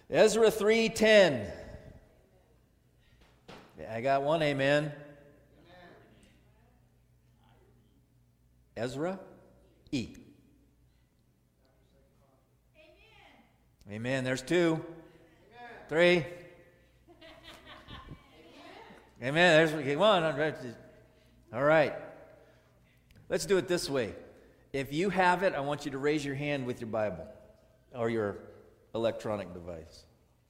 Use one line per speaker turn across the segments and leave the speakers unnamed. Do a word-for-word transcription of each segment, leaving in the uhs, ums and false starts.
Ezra three ten. Yeah, I got one amen. Amen. Ezra E. Amen. Amen. There's two. Amen. Three. Amen. There's one. All right. Let's do it this way. If you have it, I want you to raise your hand with your Bible or your electronic device.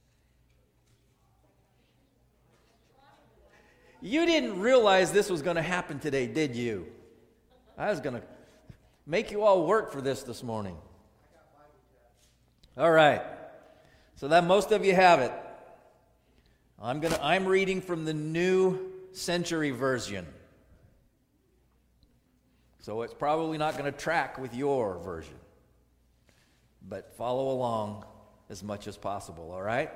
You didn't realize this was going to happen today, did you? I was going to make you all work for this this morning. All right. So that most of you have it. I'm going to I'm reading from the New Century Version. So it's probably not going to track with your version. But follow along as much as possible, all right?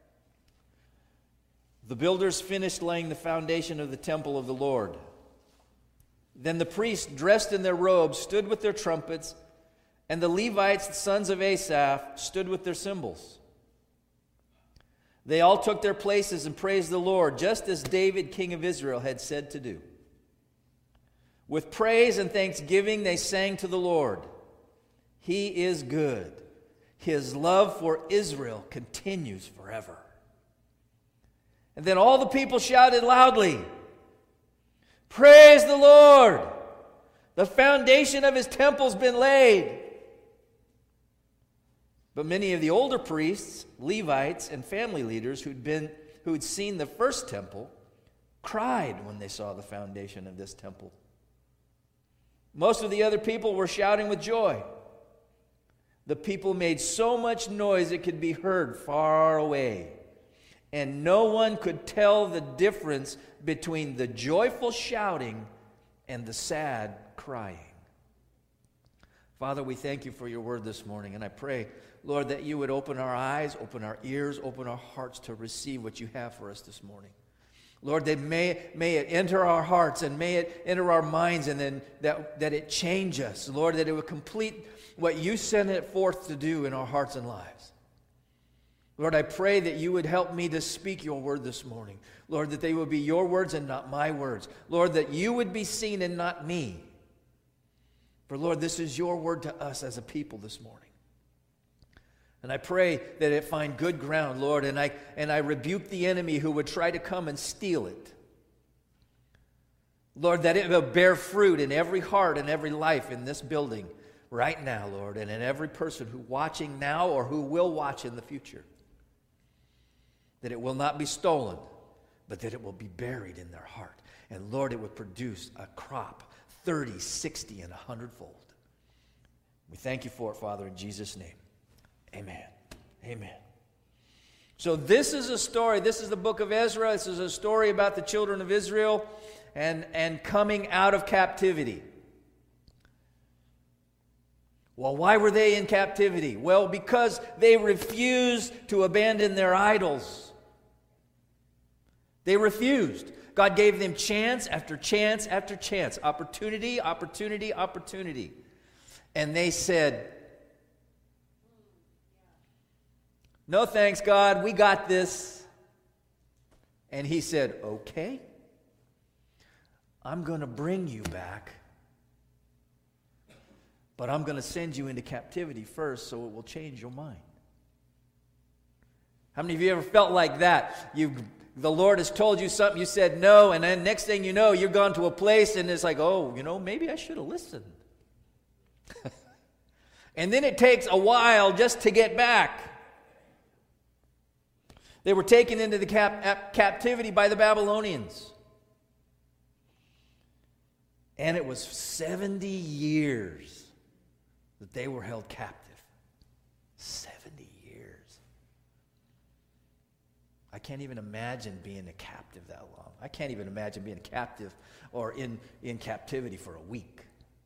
The builders finished laying the foundation of the temple of the Lord. Then the priests, dressed in their robes, stood with their trumpets, and the Levites, the sons of Asaph, stood with their cymbals. They all took their places and praised the Lord, just as David, king of Israel, had said to do. With praise and thanksgiving they sang to the Lord. He is good. His love for Israel continues forever. And then all the people shouted loudly, "Praise the Lord! The foundation of his temple's been laid." But many of the older priests, Levites, and family leaders who'd been who'd seen the first temple cried when they saw the foundation of this temple. Most of the other people were shouting with joy. The people made so much noise it could be heard far away, and no one could tell the difference between the joyful shouting and the sad crying. Father, we thank you for your word this morning, and I pray, Lord, that you would open our eyes, open our ears, open our hearts to receive what you have for us this morning. Lord, that may, may it enter our hearts and may it enter our minds, and then that, that it change us. Lord, that it would complete what you sent it forth to do in our hearts and lives. Lord, I pray that you would help me to speak your word this morning. Lord, that they would be your words and not my words. Lord, that you would be seen and not me. For Lord, this is your word to us as a people this morning. And I pray that it find good ground, Lord, and I and I rebuke the enemy who would try to come and steal it. Lord, that it will bear fruit in every heart and every life in this building right now, Lord, and in every person who watching now or who will watch in the future. That it will not be stolen, but that it will be buried in their heart. And Lord, it would produce a crop, thirty, sixty, and a hundredfold. We thank you for it, Father, in Jesus' name. Amen. Amen. So this is a story. This is the book of Ezra. This is a story about the children of Israel and, and coming out of captivity. Well, why were they in captivity? Well, because they refused to abandon their idols. They refused. God gave them chance after chance after chance. Opportunity, opportunity, opportunity. And they said, "No thanks, God, we got this." And he said, "Okay, I'm going to bring you back, but I'm going to send you into captivity first so it will change your mind." How many of you ever felt like that? You, the Lord has told you something, you said no, and then next thing you know, you've gone to a place and it's like, oh, you know, maybe I should have listened. And then it takes a while just to get back. They were taken into the cap- captivity by the Babylonians. And it was seventy years that they were held captive. seventy years. I can't even imagine being a captive that long. I can't even imagine being a captive or in, in captivity for a week.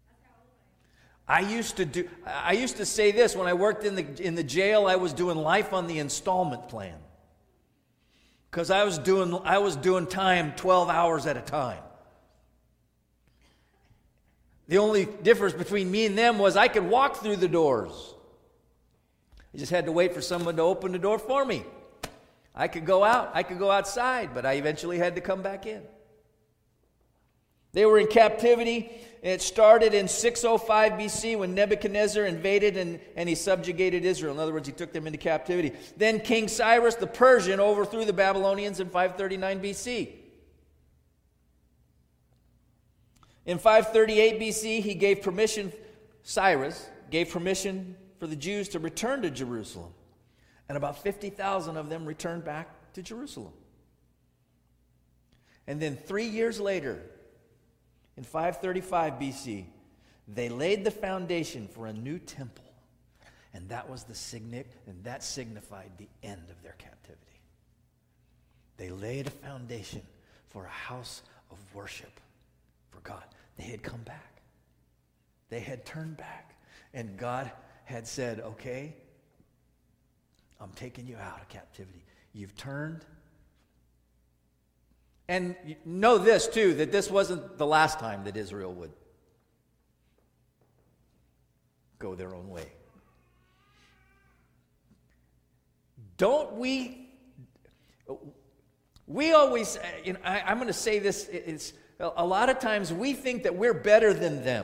I used to do I used to say this when I worked in the in the jail. I was doing life on the installment plan. Because I was doing I was doing time twelve hours at a time. The only difference between me and them was I could walk through the doors. I just had to wait for someone to open the door for me. I could go out, I could go outside, but I eventually had to come back in. They were in captivity. It started in six oh five B C when Nebuchadnezzar invaded and, and he subjugated Israel. In other words, he took them into captivity. Then King Cyrus the Persian overthrew the Babylonians in five thirty-nine B C. In five thirty-eight B C, he gave permission, Cyrus gave permission for the Jews to return to Jerusalem. And about fifty thousand of them returned back to Jerusalem. And then three years later, in five thirty-five B C, they laid the foundation for a new temple. And that was the signi- and that signified the end of their captivity. They laid a foundation for a house of worship for God. They had come back. They had turned back. And God had said, okay, I'm taking you out of captivity. You've turned. And know this, too, that this wasn't the last time that Israel would go their own way. Don't we, we always, you know, I, I'm going to say this, it's, a lot of times we think that we're better than them.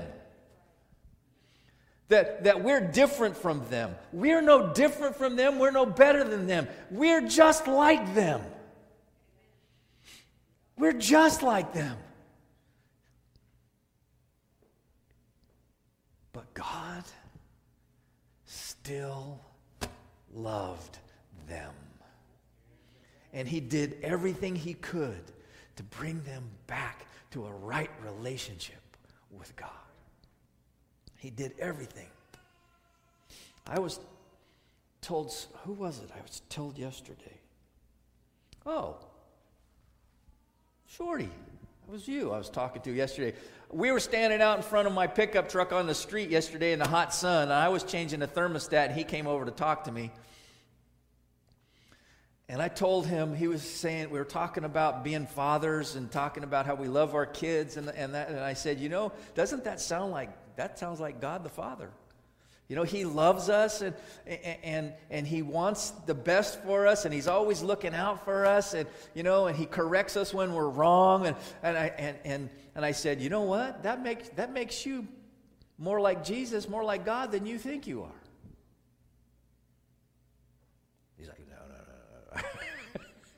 That, that we're different from them. We're no different from them. We're no better than them. We're just like them. We're just like them. But God still loved them. And he did everything he could to bring them back to a right relationship with God. He did everything. I was told, who was it? I was told yesterday. Oh, Shorty, it was you I was talking to yesterday. We were standing out in front of my pickup truck on the street yesterday in the hot sun, and I was changing the thermostat, and he came over to talk to me. And I told him, he was saying, we were talking about being fathers and talking about how we love our kids, and, and, that, and I said, you know, doesn't that sound like, that sounds like God the Father. You know, he loves us, and, and, and he wants the best for us, and he's always looking out for us, and, you know, and he corrects us when we're wrong. And, and, I, and, and, and I said, you know what? That makes, that makes you more like Jesus, more like God than you think you are. He's like, no, no, no, no.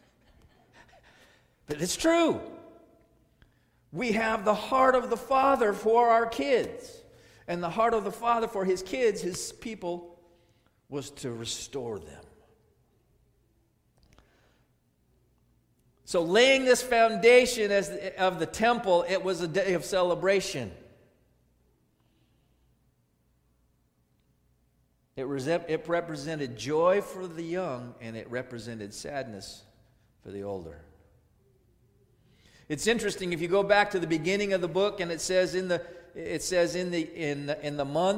But it's true. We have the heart of the Father for our kids. And the heart of the Father for his kids, his people, was to restore them. So laying this foundation as the, of the temple, it was a day of celebration. It, was, it represented joy for the young, and it represented sadness for the older. It's interesting, if you go back to the beginning of the book, and it says in the It says in the in the, in the month,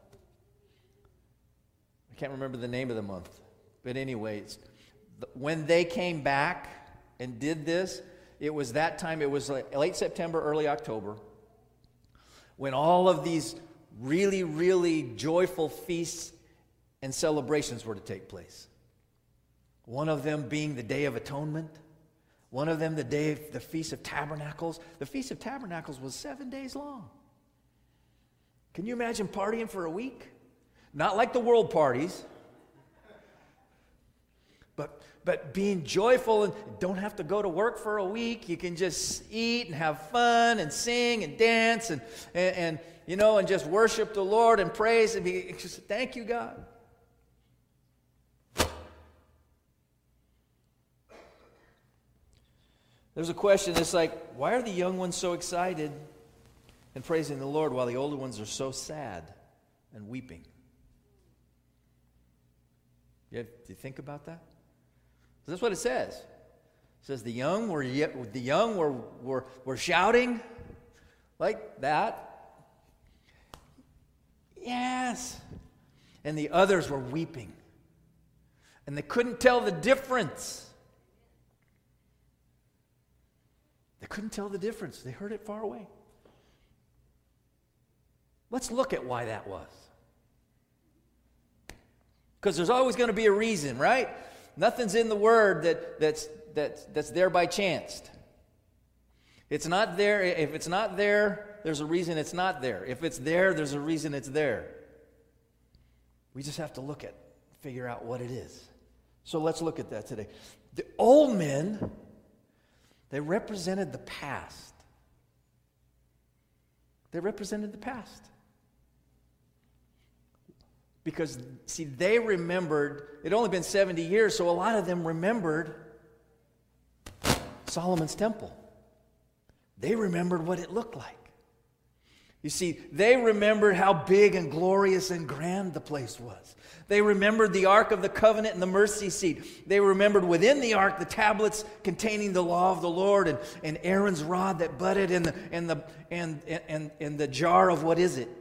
I can't remember the name of the month, but anyways, when they came back and did this, it was that time, it was like late September, early October, when all of these really, really joyful feasts and celebrations were to take place. One of them being the Day of Atonement, one of them the day of the Feast of Tabernacles. The Feast of Tabernacles was seven days long. Can you imagine partying for a week? Not like the world parties, but but being joyful and don't have to go to work for a week. You can just eat and have fun and sing and dance and and, and you know and just worship the Lord and praise and be just thank you, God. There's a question that's like, why are the young ones so excited and praising the Lord while the older ones are so sad and weeping? You have, do you think about that? That's what it says. It says the young were the young were, were, were shouting like that. Yes. And the others were weeping. And they couldn't tell the difference. They couldn't tell the difference. They heard it far away. Let's look at why that was. Because there's always going to be a reason, right? Nothing's in the Word that, that's, that's, that's there by chance. It's not there. If it's not there, there's a reason it's not there. If it's there, there's a reason it's there. We just have to look at, figure out what it is. So let's look at that today. The old men, they represented the past. They represented the past. Because, see, they remembered, it had only been seventy years, so a lot of them remembered Solomon's temple. They remembered what it looked like. You see, they remembered how big and glorious and grand the place was. They remembered the Ark of the Covenant and the mercy seat. They remembered within the Ark the tablets containing the law of the Lord and, and Aaron's rod that budded and the, and, the, and, and, and the jar of what is it?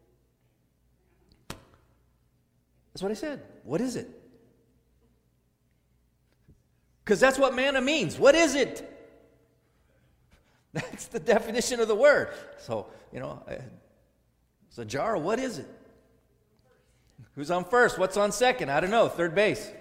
That's what I said. What is it? Because that's what manna means. What is it? That's the definition of the word. So, you know, it's a jar. What is it? Who's on first? What's on second? I don't know. Third base.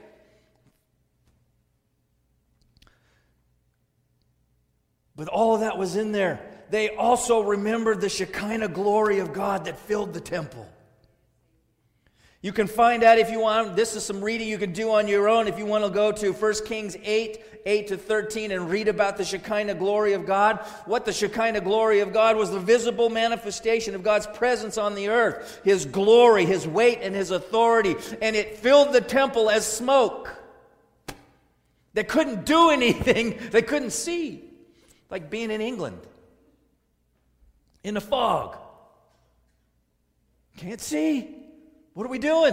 But all of that was in there. They also remembered the Shekinah glory of God that filled the temple. You can find out if you want. This is some reading you can do on your own if you want to go to First Kings eight, eight to thirteen and read about the Shekinah glory of God. What the Shekinah glory of God was, the visible manifestation of God's presence on the earth. His glory, His weight, and His authority. And it filled the temple as smoke. They couldn't do anything. They couldn't see. Like being in England. In the fog. Can't see. What are we doing?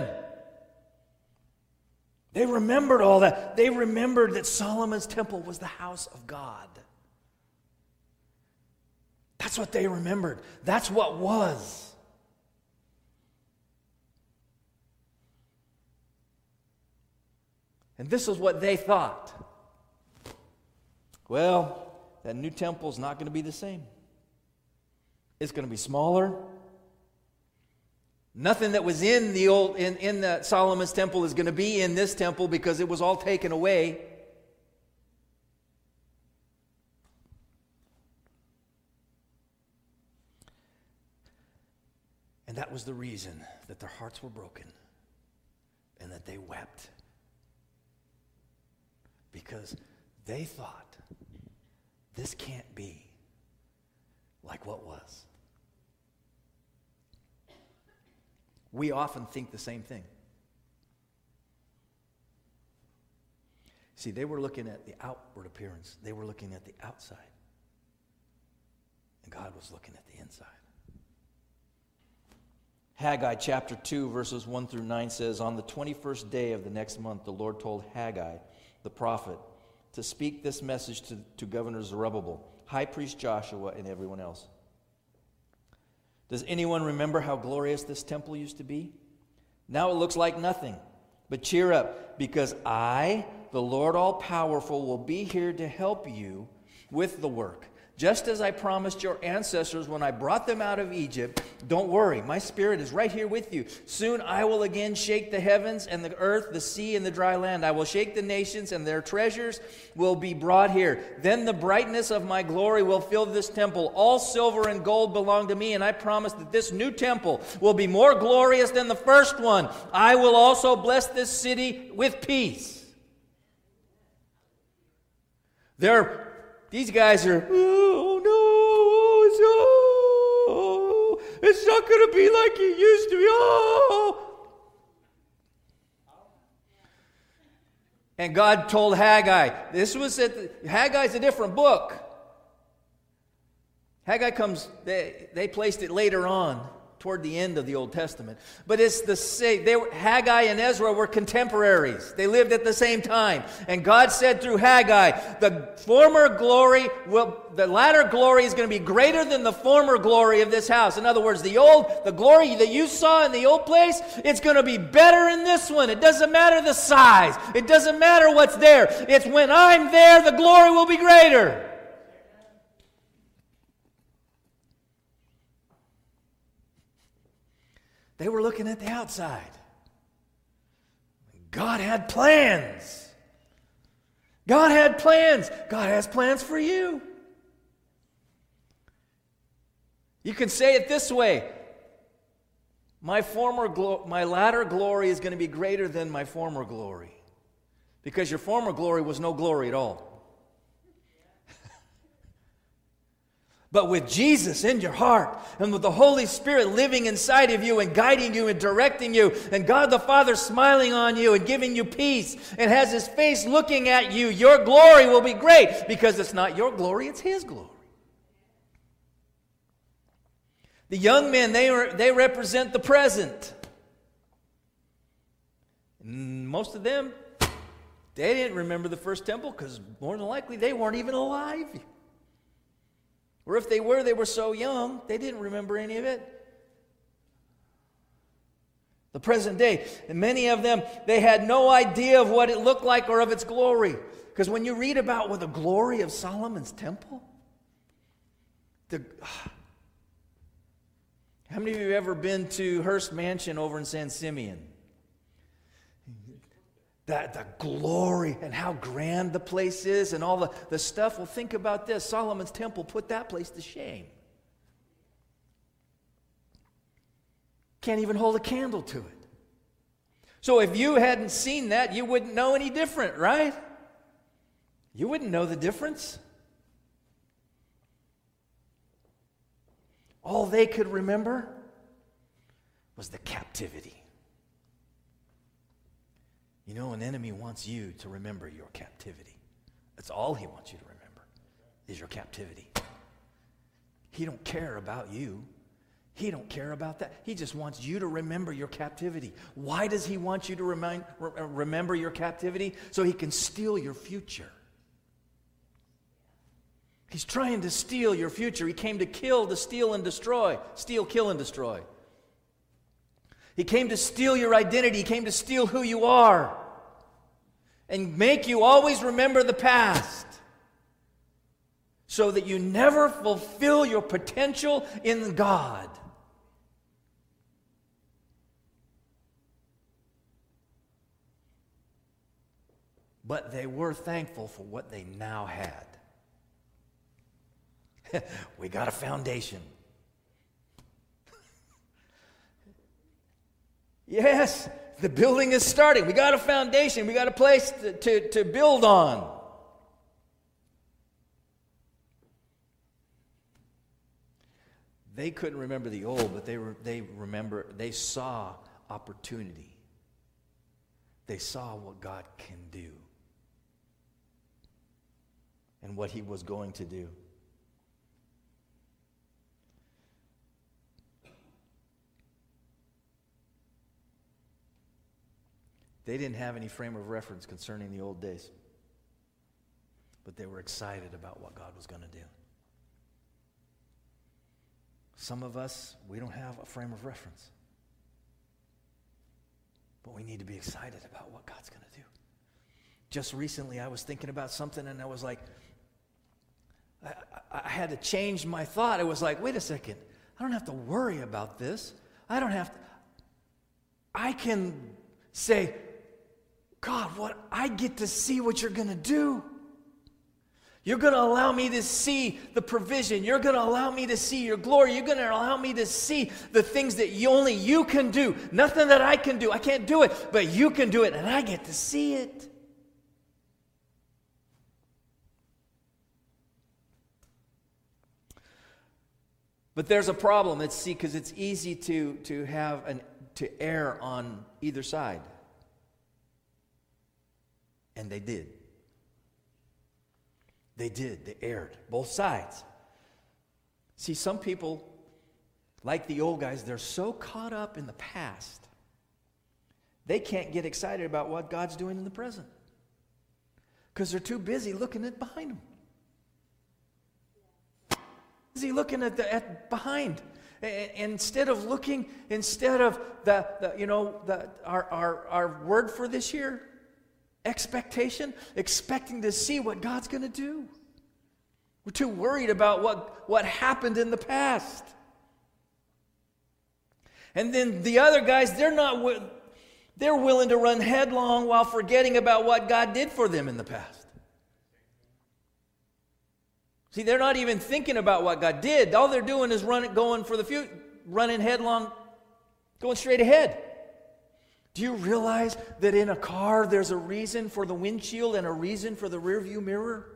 They remembered all that. They remembered that Solomon's temple was the house of God. That's what they remembered. That's what was. And this is what they thought. Well, that new temple is not going to be the same. It's going to be smaller. Nothing that was in the old in, in the Solomon's temple is going to be in this temple because it was all taken away. And that was the reason that their hearts were broken and that they wept. Because they thought, this can't be like what was. We often think the same thing. See, they were looking at the outward appearance. They were looking at the outside. And God was looking at the inside. Haggai chapter two, verses one through nine says, on the twenty-first day of the next month, the Lord told Haggai, the prophet, to speak this message to, to Governor Zerubbabel, high priest Joshua, and everyone else. Does anyone remember how glorious this temple used to be? Now it looks like nothing. But cheer up, because I, the Lord all-powerful, will be here to help you with the work. Just as I promised your ancestors when I brought them out of Egypt, don't worry, my spirit is right here with you. Soon I will again shake the heavens and the earth, the sea and the dry land. I will shake the nations and their treasures will be brought here. Then the brightness of my glory will fill this temple. All silver and gold belong to me, and I promise that this new temple will be more glorious than the first one. I will also bless this city with peace. There These guys are, oh no, it's, oh, it's not going to be like it used to be. Oh. And God told Haggai, this was at the, Haggai's a different book. Haggai comes, they, they placed it later on, toward the end of the Old Testament. But it's the same. They were, Haggai and Ezra were contemporaries. They lived at the same time. And God said through Haggai, the former glory, will, the latter glory is going to be greater than the former glory of this house. In other words, the old, the glory that you saw in the old place, it's going to be better in this one. It doesn't matter the size. It doesn't matter what's there. It's when I'm there, the glory will be greater. They were looking at the outside. God had plans. God had plans. God has plans for you. You can say it this way. My former glo- my latter glory is going to be greater than my former glory. Because your former glory was no glory at all. But with Jesus in your heart and with the Holy Spirit living inside of you and guiding you and directing you and God the Father smiling on you and giving you peace and has His face looking at you, your glory will be great because it's not your glory, it's His glory. The young men, they, are, they represent the present. And most of them, they didn't remember the first temple because more than likely they weren't even alive. Or if they were, they were so young, they didn't remember any of it. The present day, and many of them, they had no idea of what it looked like or of its glory. Because when you read about what the glory of Solomon's temple, the, how many of you have ever been to Hearst Mansion over in San Simeon? That the glory and how grand the place is and all the, the stuff. Well, think about this. Solomon's temple put that place to shame. Can't even hold a candle to it. So if you hadn't seen that, you wouldn't know any different, right? You wouldn't know the difference. All they could remember was the captivity. You know, an enemy wants you to remember your captivity. That's all he wants you to remember, is your captivity. He don't care about you. He don't care about that. He just wants you to remember your captivity. Why does he want you to remind, re- remember your captivity? So he can steal your future. He's trying to steal your future. He came to kill, to steal, and destroy. Steal, kill, and destroy. He came to steal your identity. He came to steal who you are and make you always remember the past so that you never fulfill your potential in God. But they were thankful for what they now had. We got a foundation. Yes, the building is starting. We got a foundation. We got a place to, to, to build on. They couldn't remember the old, but they were, they remember, they saw opportunity. They saw what God can do and what He was going to do. They didn't have any frame of reference concerning the old days, but they were excited about what God was going to do. Some of us, we don't have a frame of reference, but we need to be excited about what God's going to do. Just recently, I was thinking about something, and I was like, I, I, I had to change my thought. It was like, wait a second, I don't have to worry about this. I don't have to, I can say, God, what I get to see what you're going to do. You're going to allow me to see the provision. You're going to allow me to see your glory. You're going to allow me to see the things that you, only you can do. Nothing that I can do. I can't do it, but you can do it, and I get to see it. But there's a problem. It's see, because it's easy to to have an to err on either side. And they did. They did. They erred. Both sides. See, some people, like the old guys, they're so caught up in the past, they can't get excited about what God's doing in the present. Because they're too busy looking at behind them. Busy looking at the at behind. Instead of looking, instead of the, the you know, the our, our, our word for this year, expectation, expecting to see what God's going to do. We're too worried about what, what happened in the past. And then the other guys, they're not, They're willing to run headlong while forgetting about what God did for them in the past. See, they're not even thinking about what God did. All they're doing is running, going for the future, running headlong, going straight ahead. Do you realize that in a car there's a reason for the windshield and a reason for the rearview mirror?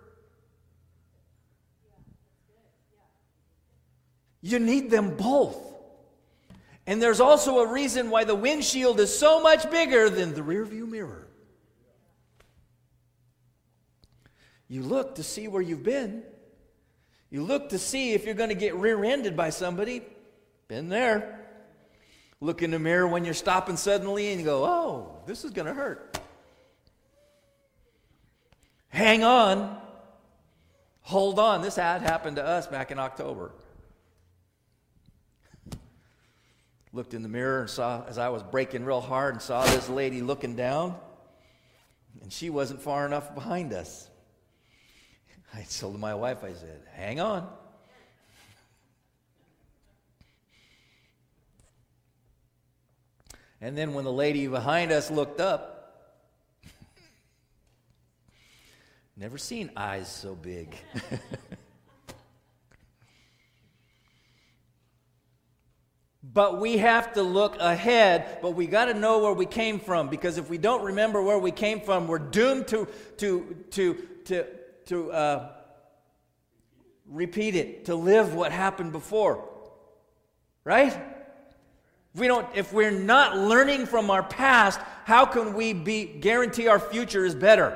You need them both. And there's also a reason why the windshield is so much bigger than the rearview mirror. You look to see where you've been. You look to see if you're going to get rear-ended by somebody. Been there. Look in the mirror when you're stopping suddenly and you go, oh, this is going to hurt. Hang on. Hold on. This had happened to us back in October. Looked in the mirror and saw, as I was braking real hard, and saw this lady looking down, and she wasn't far enough behind us. I told my wife, I said, hang on. And then when the lady behind us looked up, never seen eyes so big. But we have to look ahead, but we got to know where we came from, because if we don't remember where we came from, we're doomed to to to to to uh, repeat it, to live what happened before. Right? If we don't, if we're not learning from our past, how can we be guarantee our future is better?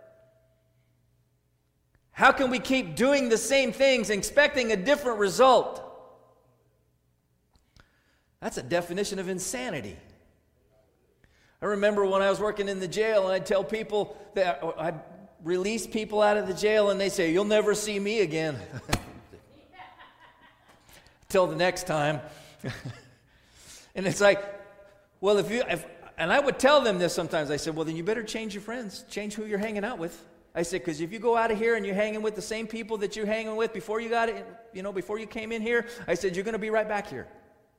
How can we keep doing the same things and expecting a different result? That's a definition of insanity. I remember when I was working in the jail, and I'd tell people that I'd release people out of the jail, and they say, "You'll never see me again." Till the next time. And it's like, well, if you, if, and I would tell them this sometimes. I said, well, then you better change your friends, change who you're hanging out with. I said, because if you go out of here and you're hanging with the same people that you're hanging with before you got it, you know, before you came in here, I said, you're going to be right back here.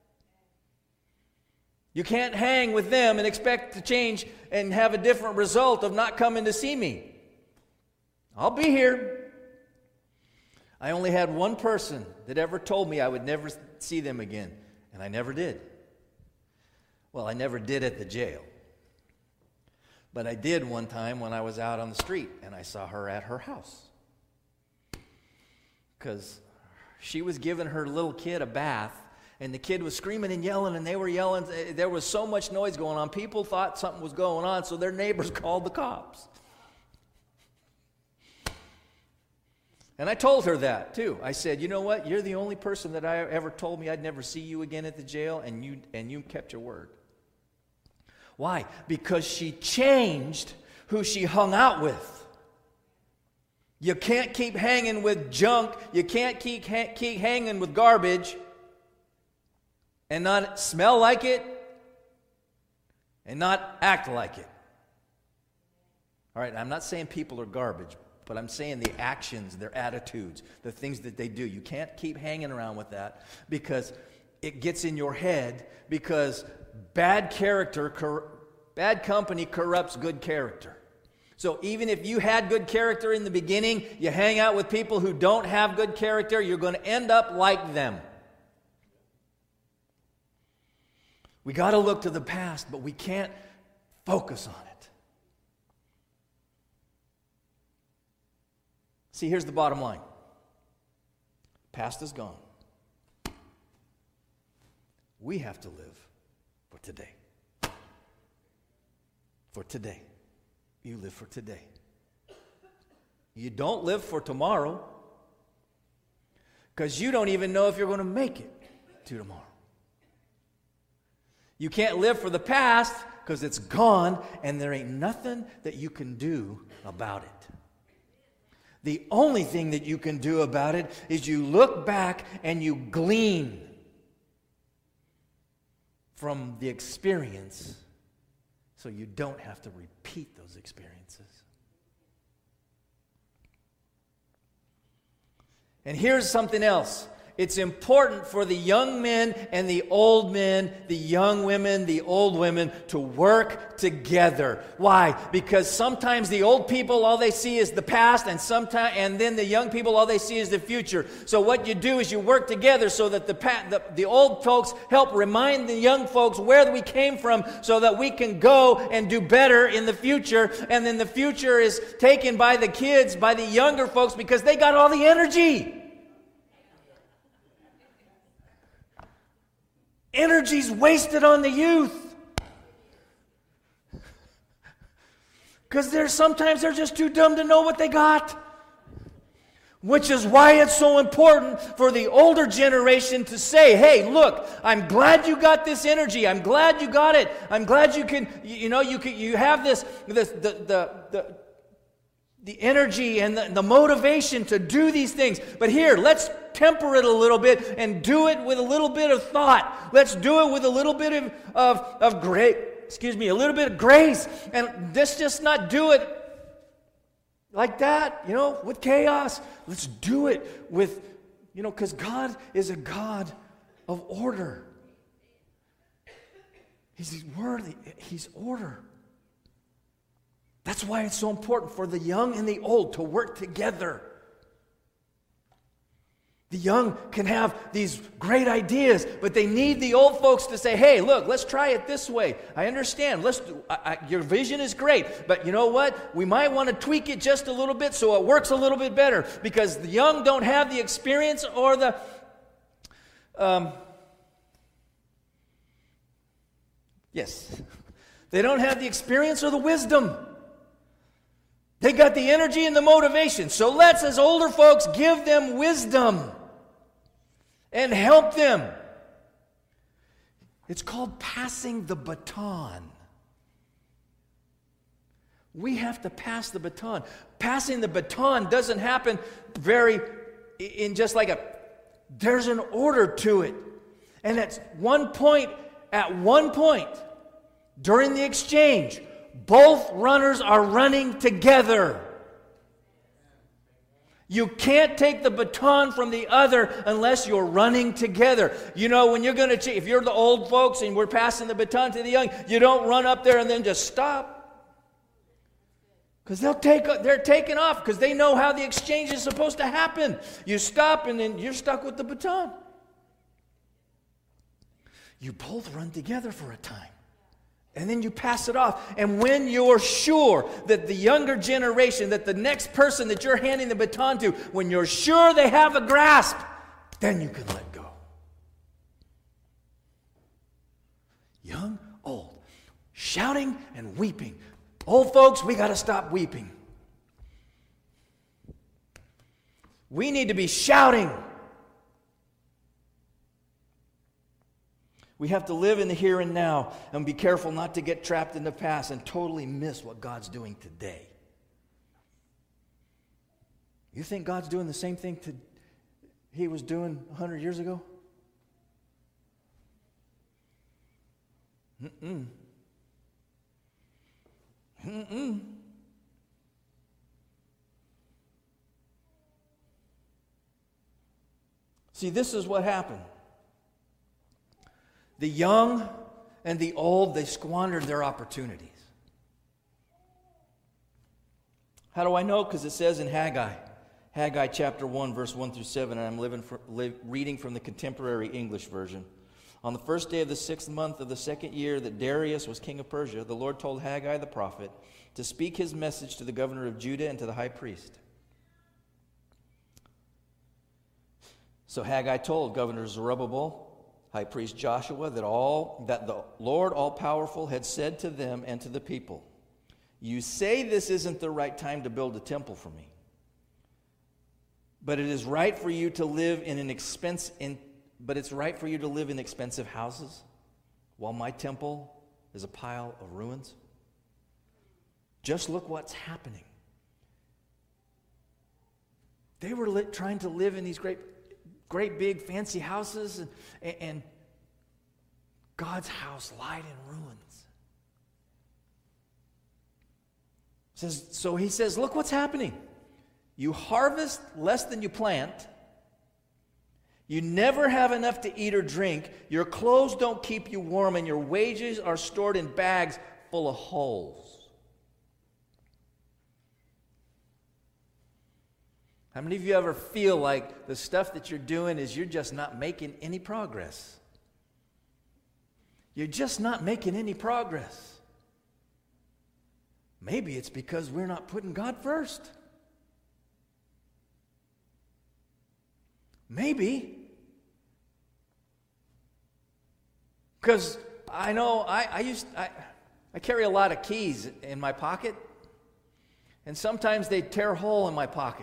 You can't hang with them and expect to change and have a different result of not coming to see me. I'll be here. I only had one person that ever told me I would never see them again, and I never did. Well, I never did at the jail. But I did one time when I was out on the street, and I saw her at her house. Because she was giving her little kid a bath, and the kid was screaming and yelling, and they were yelling. There was so much noise going on. People thought something was going on, so their neighbors called the cops. And I told her that, too. I said, you know what? You're the only person that I ever told me I'd never see you again at the jail, and you and you kept your word. Why? Because she changed who she hung out with. You can't keep hanging with junk. You can't keep, ha- keep hanging with garbage and not smell like it and not act like it. All right, I'm not saying people are garbage, but I'm saying the actions, their attitudes, the things that they do. You can't keep hanging around with that because it gets in your head, because bad character, cor- bad company corrupts good character. So even if you had good character in the beginning, you hang out with people who don't have good character, you're going to end up like them. We got to look to the past, but we can't focus on it. See, here's the bottom line. Past is gone. We have to live for today. For today. You live for today. You don't live for tomorrow, because you don't even know if you're going to make it to tomorrow. You can't live for the past because it's gone and there ain't nothing that you can do about it. The only thing that you can do about it is you look back and you glean from the experience so you don't have to repeat those experiences. And here's something else. it's important for the young men and the old men, the young women, the old women, to work together. Why? Because sometimes the old people, all they see is the past, and sometimes, and then the young people, all they see is the future. So what you do is you work together so that the, the, the old folks help remind the young folks where we came from so that we can go and do better in the future. And then the future is taken by the kids, by the younger folks, because they got all the energy. Energy's wasted on the youth. Because they're sometimes they're just too dumb to know what they got. Which is why it's so important for the older generation to say, hey, look, I'm glad you got this energy. I'm glad you got it. I'm glad you can, you know, you can, you have this, this the, the, the, the energy and the, the motivation to do these things. But here, let's temper it a little bit and do it with a little bit of thought. Let's do it with a little bit of, of, of grace, excuse me, a little bit of grace. And let's just not do it like that, you know, with chaos. Let's do it with, you know, because God is a God of order. He's worthy. He's order. That's why it's so important for the young and the old to work together. The young can have these great ideas, but they need the old folks to say, hey, look, let's try it this way. I understand. Let's do, I, I, your vision is great, but you know what? We might want to tweak it just a little bit so it works a little bit better, because the young don't have the experience or the... Um, yes. They don't have the experience or the wisdom. They got the energy and the motivation. So let's, as older folks, give them wisdom and help them. It's called passing the baton. We have to pass the baton. Passing the baton doesn't happen very in just like a, there's an order to it. And at one point, at one point, during the exchange, both runners are running together. You can't take the baton from the other unless you're running together. You know, when you're going to, if you're the old folks and we're passing the baton to the young, you don't run up there and then just stop. Because they'll take, they're taking off because they know how the exchange is supposed to happen. You stop and then you're stuck with the baton. You both run together for a time. And then you pass it off. And when you're sure that the younger generation, that the next person that you're handing the baton to, when you're sure they have a grasp, then you can let go. Young, old, shouting and weeping. Old folks, we got to stop weeping. We need to be shouting. We have to live in the here and now and be careful not to get trapped in the past and totally miss what God's doing today. You think God's doing the same thing to, He was doing one hundred years ago? Mm-mm. Mm-mm. See, this is what happened. The young and the old, they squandered their opportunities. How do I know? Because it says in Haggai, Haggai chapter one, verse one through seven, and I'm living for, live, reading from the Contemporary English Version. On the first day of the sixth month of the second year that Darius was king of Persia, the Lord told Haggai the prophet to speak his message to the governor of Judah and to the high priest. So Haggai told Governor Zerubbabel, high priest Joshua, that all that the Lord all-powerful had said to them and to the people, you say this isn't the right time to build a temple for me, but it is right for you to live in an expense in but it's right for you to live in expensive houses while my temple is a pile of ruins. Just look what's happening. They were lit, trying to live in these great Great big fancy houses, and, and God's house lied in ruins. Says, so he says, look what's happening. You harvest less than you plant. You never have enough to eat or drink. Your clothes don't keep you warm, and your wages are stored in bags full of holes. How many of you ever feel like the stuff that you're doing is you're just not making any progress? You're just not making any progress. Maybe it's because we're not putting God first. Maybe. Because I know I, I used I, I carry a lot of keys in my pocket, and sometimes they tear a hole in my pocket.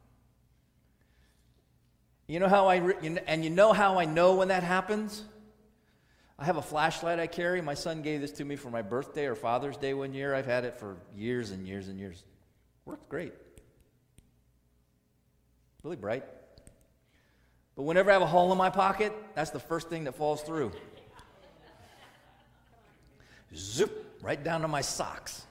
You know how I re- and you know how I know when that happens? I have a flashlight I carry. My son gave this to me for my birthday or Father's Day one year. I've had it for years and years and years. Works great. Really bright. But whenever I have a hole in my pocket, that's the first thing that falls through. Zoop, right down to my socks.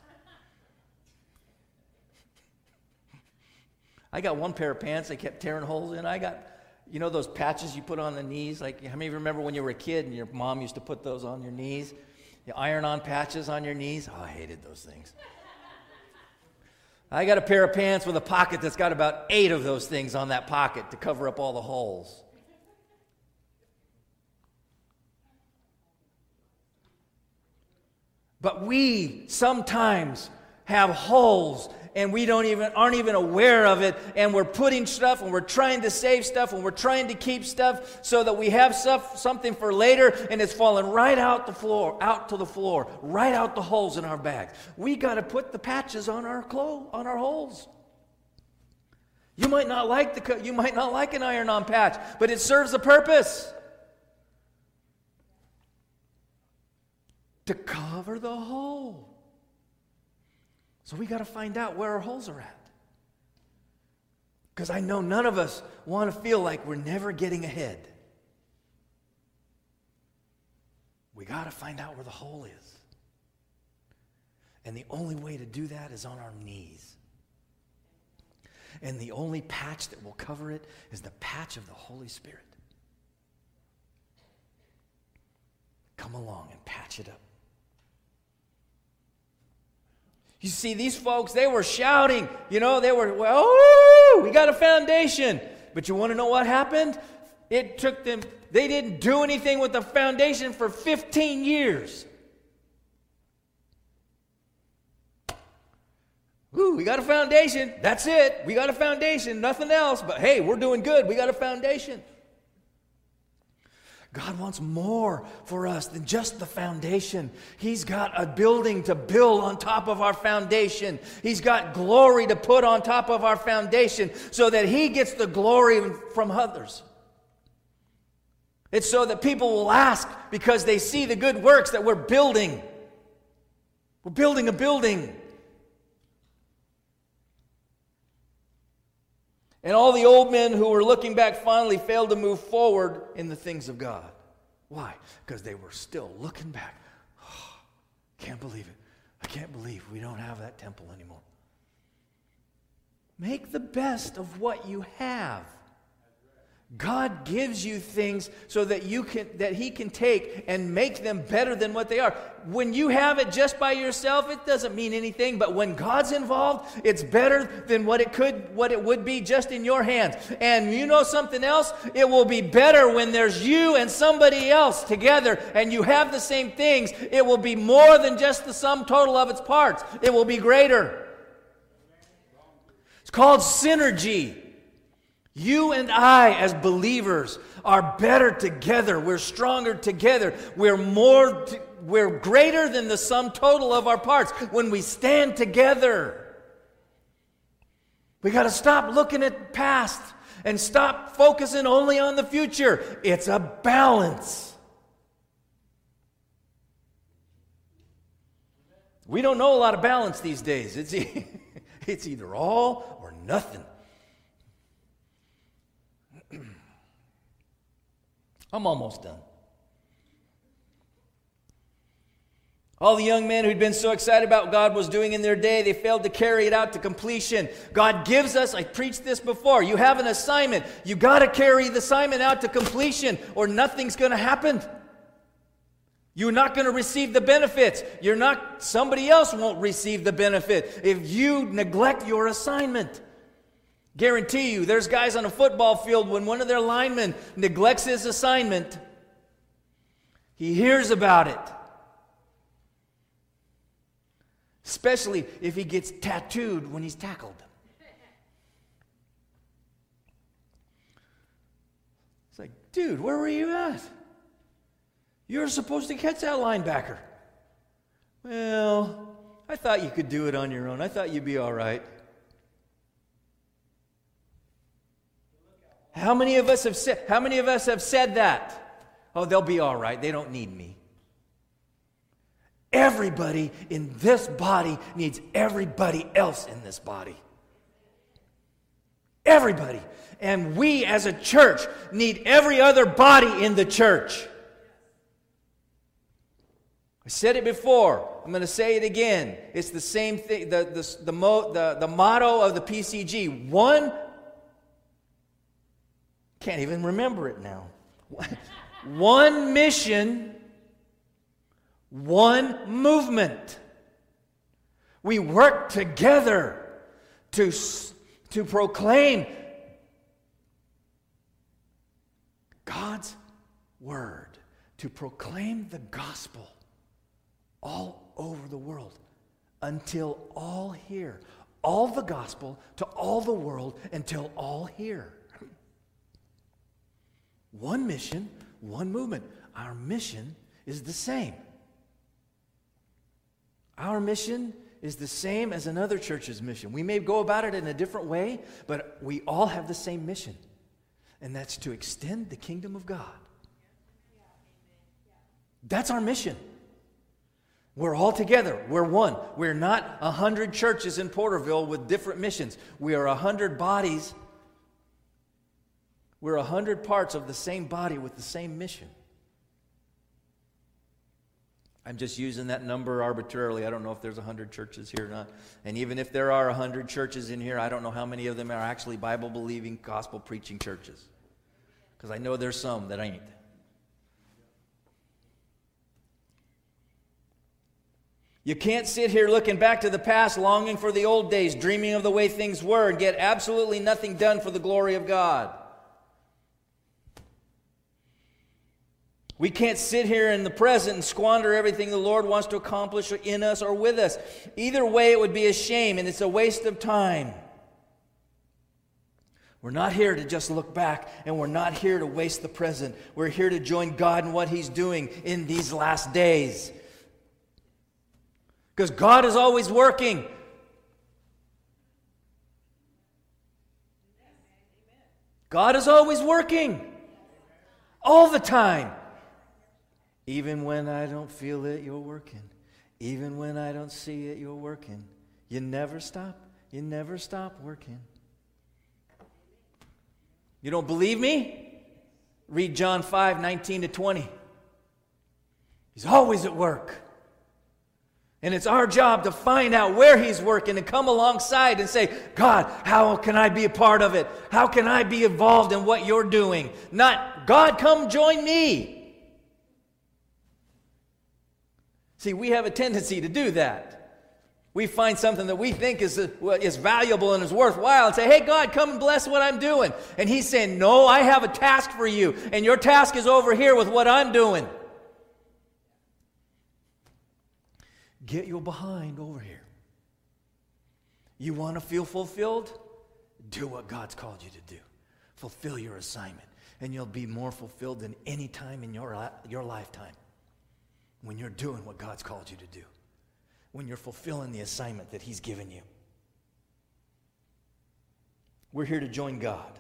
I got one pair of pants I kept tearing holes in. I got, you know those patches you put on the knees? Like, how many of you remember when you were a kid and your mom used to put those on your knees? You iron-on patches on your knees? Oh, I hated those things. I got a pair of pants with a pocket that's got about eight of those things on that pocket to cover up all the holes. But we sometimes have holes and we don't even aren't even aware of it, and we're putting stuff and we're trying to save stuff and we're trying to keep stuff so that we have stuff something for later, and it's falling right out the floor, out to the floor, right out the holes in our bags. We got to put the patches on our clothes, on our holes. You might not like the you might not like an iron-on patch, but it serves a purpose. To cover the hole. So we got to find out where our holes are at. Because I know none of us want to feel like we're never getting ahead. We got to find out where the hole is. And the only way to do that is on our knees. And the only patch that will cover it is the patch of the Holy Spirit. Come along and patch it up. You see, these folks, they were shouting. You know, they were, well, oh, we got a foundation. But you want to know what happened? It took them, they didn't do anything with the foundation for fifteen years. Ooh, we got a foundation. That's it. We got a foundation. Nothing else. But hey, we're doing good. We got a foundation. God wants more for us than just the foundation. He's got a building to build on top of our foundation. He's got glory to put on top of our foundation so that He gets the glory from others. It's so that people will ask because they see the good works that we're building. We're building a building. And all the old men who were looking back fondly failed to move forward in the things of God. Why? Because they were still looking back. Oh, can't believe it. I can't believe we don't have that temple anymore. Make the best of what you have. God gives you things so that you can that He can take and make them better than what they are. When you have it just by yourself, it doesn't mean anything, but when God's involved, it's better than what it could what it would be just in your hands. And you know something else? It will be better when there's you and somebody else together and you have the same things. It will be more than just the sum total of its parts. It will be greater. It's called synergy. You and I, as believers, are better together. We're stronger together. We're more, t- we're greater than the sum total of our parts when we stand together. We got to stop looking at the past and stop focusing only on the future. It's a balance. We don't know a lot of balance these days. It's, e- it's either all or nothing. I'm almost done. All the young men who'd been so excited about what God was doing in their day, they failed to carry it out to completion. God gives us, I preached this before, you have an assignment. You got to carry the assignment out to completion or nothing's going to happen. You're not going to receive the benefits. You're not, somebody else won't receive the benefit if you neglect your assignment. Guarantee you, there's guys on a football field when one of their linemen neglects his assignment, he hears about it. Especially if he gets tattooed when he's tackled. It's like, dude, where were you at? You were supposed to catch that linebacker. Well, I thought you could do it on your own. I thought you'd be all right. How many of us have said, how many of us have said that? Oh, they'll be all right. They don't need me. Everybody in this body needs everybody else in this body. Everybody. And we as a church need every other body in the church. I said it before. I'm going to say it again. It's the same thing. The, the, the, mo, the, the motto of the P C G. One, can't even remember it now. One mission, one movement. We work together to, to proclaim God's word, to proclaim the gospel all over the world until all hear. All the gospel to all the world until all hear. One mission, one movement. Our mission is the same. Our mission is the same as another church's mission. We may go about it in a different way, but we all have the same mission. And that's to extend the kingdom of God. That's our mission. We're all together. We're one. We're not a hundred churches in Porterville with different missions. We are a hundred bodies. We're a hundred parts of the same body with the same mission. I'm just using that number arbitrarily. I don't know if there's a hundred churches here or not. And even if there are a hundred churches in here, I don't know how many of them are actually Bible-believing, gospel-preaching churches. Because I know there's some that ain't. You can't sit here looking back to the past, longing for the old days, dreaming of the way things were, and get absolutely nothing done for the glory of God. We can't sit here in the present and squander everything the Lord wants to accomplish in us or with us. Either way, it would be a shame, and it's a waste of time. We're not here to just look back, and we're not here to waste the present. We're here to join God in what He's doing in these last days. Because God is always working. God is always working. All the time. Even when I don't feel it, you're working. Even when I don't see it, you're working. You never stop. You never stop working. You don't believe me? Read John five, nineteen to twenty. He's always at work. And it's our job to find out where He's working and come alongside and say, God, how can I be a part of it? How can I be involved in what you're doing? Not, God, come join me. See, we have a tendency to do that. We find something that we think is, is valuable and is worthwhile and say, hey, God, come and bless what I'm doing. And He's saying, no, I have a task for you. And your task is over here with what I'm doing. Get your behind over here. You want to feel fulfilled? Do what God's called you to do. Fulfill your assignment. And you'll be more fulfilled than any time in your, your lifetime when you're doing what God's called you to do. When you're fulfilling the assignment that He's given you. We're here to join God.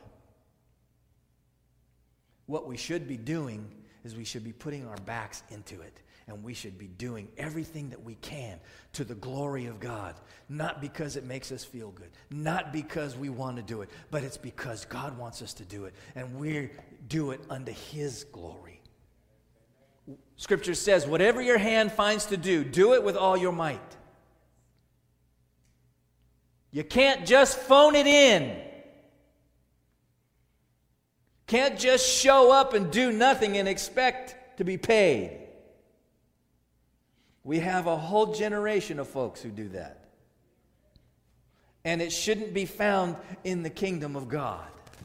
What we should be doing is we should be putting our backs into it. And we should be doing everything that we can to the glory of God. Not because it makes us feel good. Not because we want to do it. But it's because God wants us to do it. And we do it unto His glory. Scripture says, whatever your hand finds to do, do it with all your might. You can't just phone it in. Can't just show up and do nothing and expect to be paid. We have a whole generation of folks who do that. And it shouldn't be found in the kingdom of God.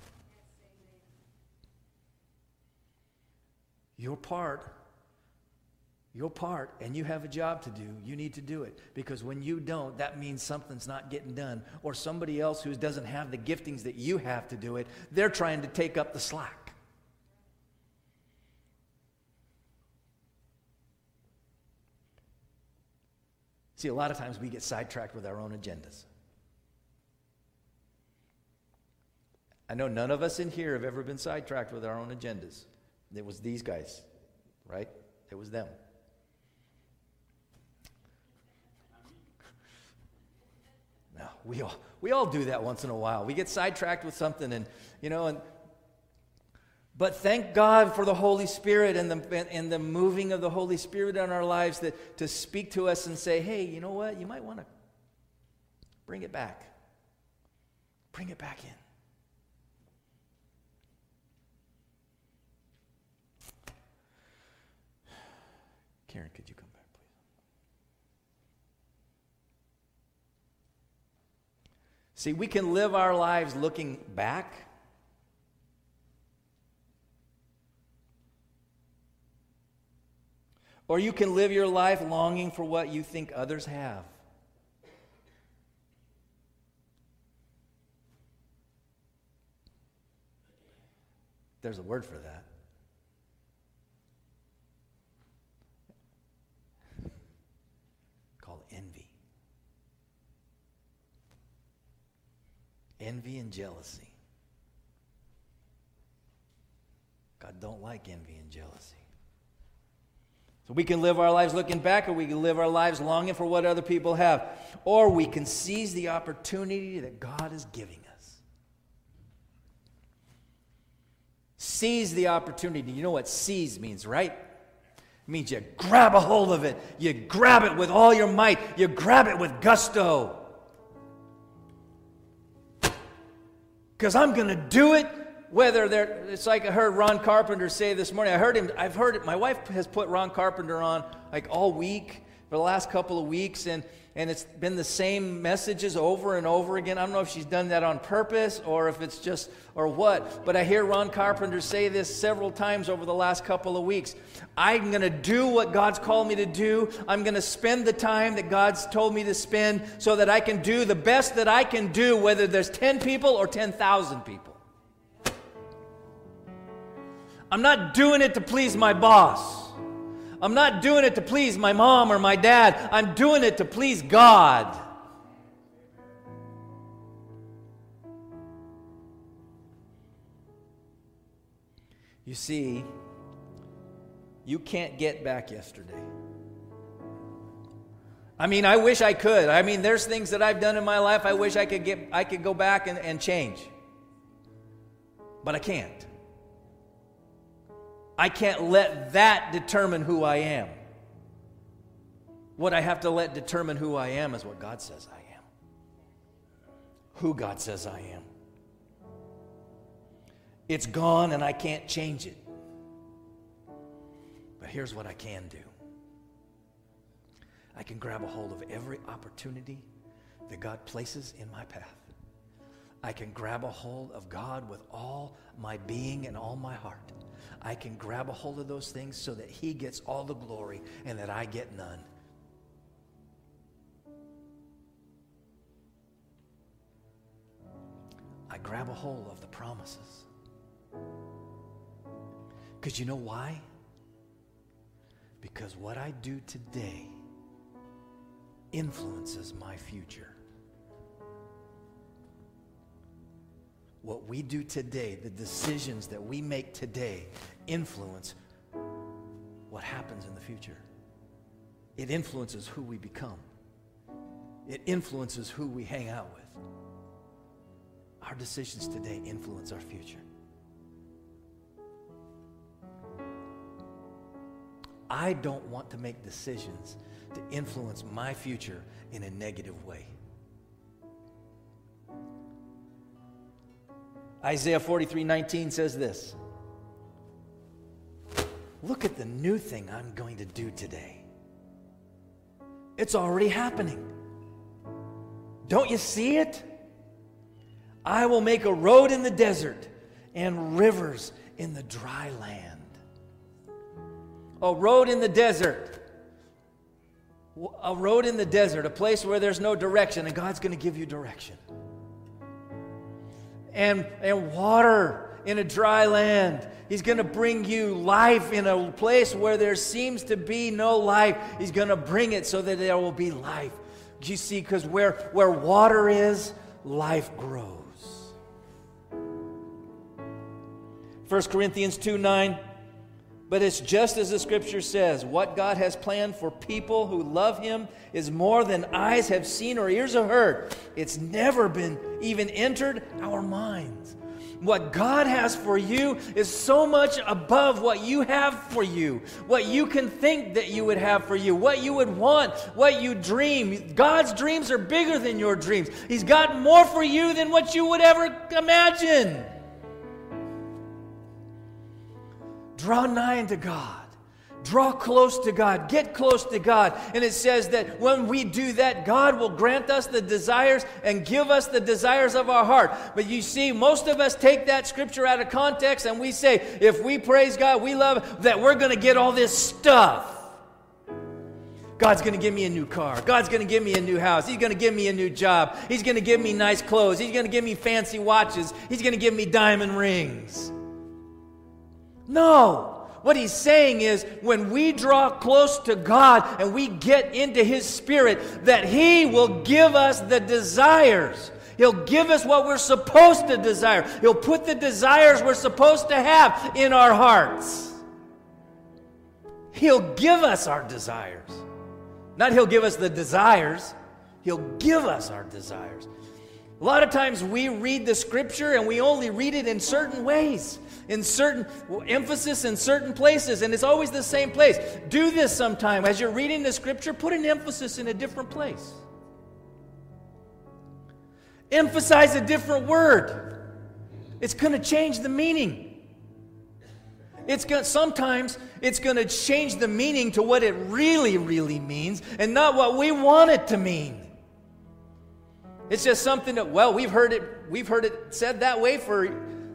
Your part, your part, and you have a job to do, you need to do it. Because when you don't, that means something's not getting done. Or somebody else who doesn't have the giftings that you have to do it, they're trying to take up the slack. See, a lot of times we get sidetracked with our own agendas. I know none of us in here have ever been sidetracked with our own agendas. It was these guys, right? It was them. No, we all we all do that once in a while. We get sidetracked with something, and you know, and but thank God for the Holy Spirit and the and the moving of the Holy Spirit in our lives that to speak to us and say, hey, you know what? You might want to bring it back. Bring it back in. Karen, could you come back, please? See, we can live our lives looking back, or you can live your life longing for what you think others have. There's a word for that. Envy. Envy and jealousy. God don't like envy and jealousy. So we can live our lives looking back, or we can live our lives longing for what other people have. Or we can seize the opportunity that God is giving us. Seize the opportunity. You know what seize means, right? It means you grab a hold of it. You grab it with all your might. You grab it with gusto. Because I'm going to do it whether they're, it's like I heard Ron Carpenter say this morning. I heard him, I've heard it, my wife has put Ron Carpenter on like all week, for the last couple of weeks, and, and it's been the same messages over and over again. I don't know if she's done that on purpose or if it's just, or what, but I hear Ron Carpenter say this several times over the last couple of weeks. I'm going to do what God's called me to do. I'm going to spend the time that God's told me to spend so that I can do the best that I can do, whether there's ten people or ten thousand people. I'm not doing it to please my boss. I'm not doing it to please my mom or my dad. I'm doing it to please God. You see, you can't get back yesterday. I mean, I wish I could. I mean, there's things that I've done in my life I wish I could get I could go back and, and change. But I can't. I can't let that determine who I am. What I have to let determine who I am is what God says I am. Who God says I am. It's gone and I can't change it. But here's what I can do. I can grab a hold of every opportunity that God places in my path. I can grab a hold of God with all my being and all my heart. I can grab a hold of those things so that He gets all the glory and that I get none. I grab a hold of the promises. Because you know why? Because what I do today influences my future. What we do today, the decisions that we make today, influence what happens in the future. It influences who we become. It influences who we hang out with. Our decisions today influence our future. I don't want to make decisions to influence my future in a negative way. Isaiah forty-three nineteen says this. Look at the new thing I'm going to do today. It's already happening. Don't you see it? I will make a road in the desert and rivers in the dry land. A road in the desert. A road in the desert, a place where there's no direction, and God's going to give you direction. And, and water in a dry land. He's going to bring you life in a place where there seems to be no life. He's going to bring it so that there will be life. You see, because where, where water is, life grows. First Corinthians two nine, but it's just as the Scripture says, what God has planned for people who love Him is more than eyes have seen or ears have heard. It's never been even entered our minds. What God has for you is so much above what you have for you, what you can think that you would have for you, what you would want, what you dream. God's dreams are bigger than your dreams. He's got more for you than what you would ever imagine. Draw nigh unto God. Draw close to God. Get close to God. And it says that when we do that, God will grant us the desires and give us the desires of our heart. But you see, most of us take that scripture out of context and we say, if we praise God, we love that we're going to get all this stuff. God's going to give me a new car. God's going to give me a new house. He's going to give me a new job. He's going to give me nice clothes. He's going to give me fancy watches. He's going to give me diamond rings. No. What he's saying is when we draw close to God and we get into His Spirit, that He will give us the desires. He'll give us what we're supposed to desire. He'll put the desires we're supposed to have in our hearts. He'll give us our desires. Not He'll give us the desires. He'll give us our desires. A lot of times we read the Scripture and we only read it in certain ways, in certain emphasis in certain places, and it's always the same place. Do this sometime. As you're reading the Scripture, put an emphasis in a different place. Emphasize a different word. It's going to change the meaning. It's going sometimes it's going to change the meaning to what it really, really means, and not what we want it to mean. It's just something that, well, we've heard it, we've heard it said that way for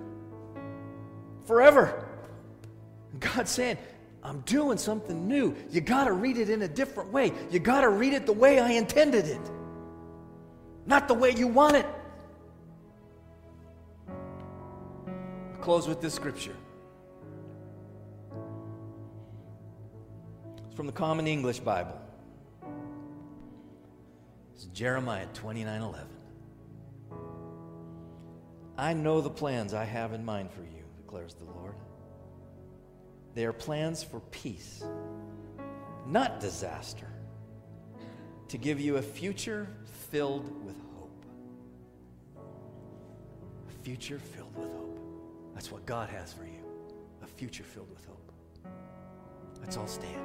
forever. God's saying, I'm doing something new. You got to read it in a different way. You got to read it the way I intended it, not the way you want it. I'll close with this scripture. It's from the Common English Bible. It's Jeremiah twenty-nine eleven. I know the plans I have in mind for you, declares the Lord. They are plans for peace, not disaster, to give you a future filled with hope. A future filled with hope. That's what God has for you. A future filled with hope. Let's all stand.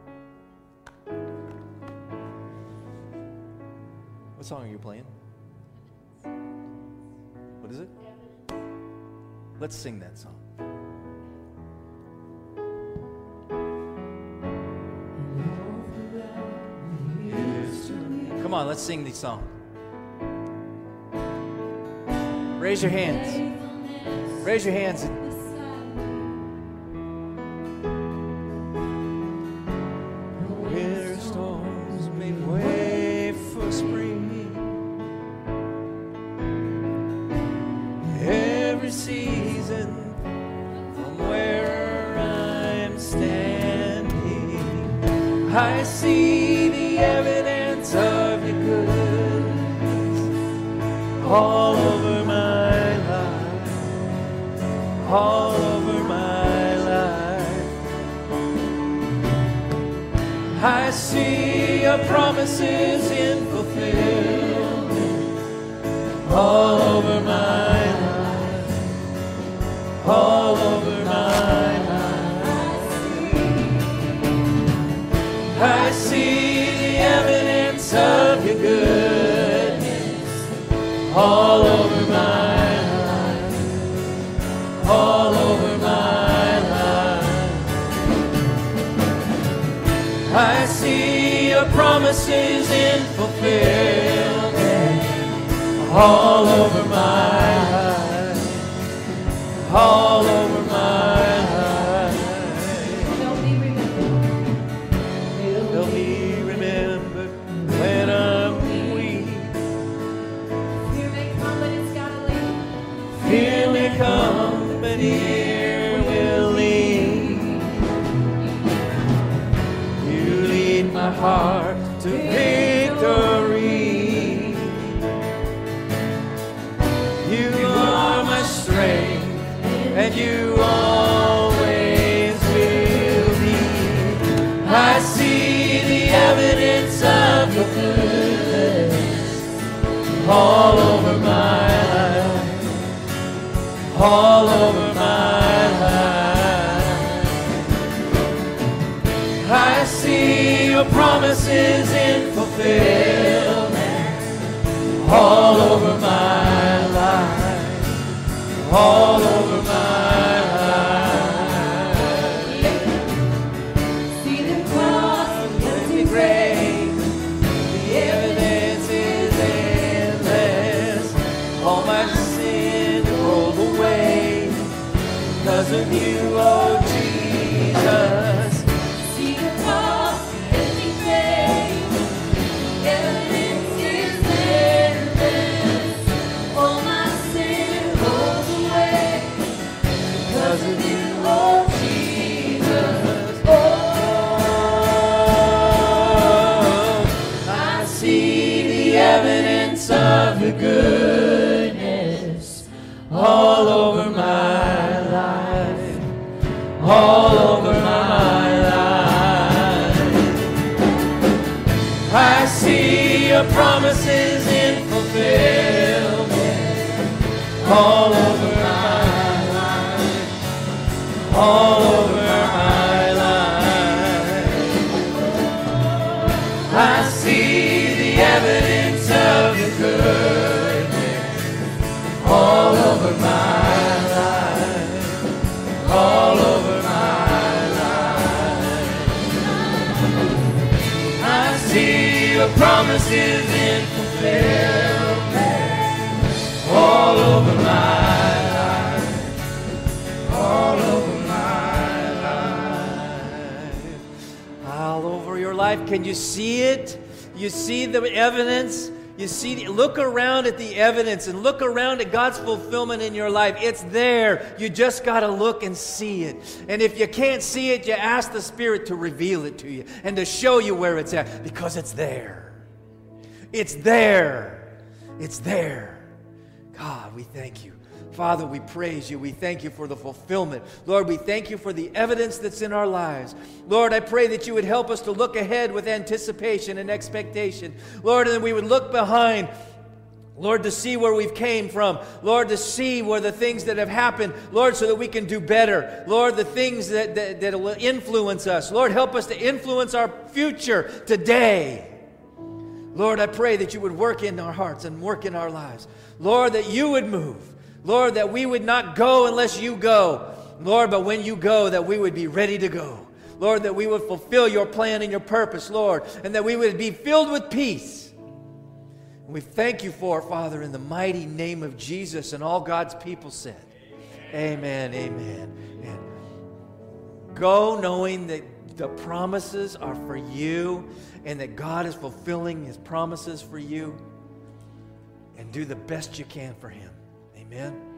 What song are you playing? What is it? Let's sing that song. Come on, let's sing this song. Raise your hands. Raise your hands. Where storms make way for spring, every season from where I'm standing, I see the evidence of your goodness all over my life, all over my life. I see your promises in fulfillment all over my life, all over my life. I see the evidence of your goodness all over my life, all over my life. I see your promises in fulfillment all over my life, all over my life. Help me remember, help me remember when I'm weak. Fear may come, but it's gotta leave. Fear may come, but here will lead. You lead my heart to victory. You are my strength, and you always will be. I see the evidence of your goodness all over my life, all over my life. I see your promises in fulfillment all over my life, all over my life. See the cross, the empty grave, the evidence is endless. All my sin rolled away because of you, oh Jesus. See the cross, the empty grave, the evidence is endless. All my sin rolled away because of you, oh Jesus. Oh, I see the evidence of your goodness all over my life, all over my life. I see your promises in fulfillment all over my life, all over my life. I see the evidence of your goodness all over my life, all over my life. I see your promises in fulfillment all over my life, all over my life. All over your life. Can you see it? You see the evidence? You see, the, look around at the evidence and look around at God's fulfillment in your life. It's there. You just got to look and see it. And if you can't see it, you ask the Spirit to reveal it to you and to show you where it's at, because it's there. It's there. It's there. God, we thank you. Father, we praise you. We thank you for the fulfillment. Lord, we thank you for the evidence that's in our lives. Lord, I pray that you would help us to look ahead with anticipation and expectation. Lord, and we would look behind, Lord, to see where we've came from. Lord, to see where the things that have happened, Lord, so that we can do better. Lord, the things that, that, that will influence us. Lord, help us to influence our future today. Lord, I pray that you would work in our hearts and work in our lives. Lord, that you would move. Lord, that we would not go unless you go. Lord, but when you go, that we would be ready to go. Lord, that we would fulfill your plan and your purpose, Lord, and that we would be filled with peace. And we thank you for it, Father, in the mighty name of Jesus, and all God's people said. Amen, amen, amen. Go knowing that the promises are for you and that God is fulfilling his promises for you, and do the best you can for him. Amen.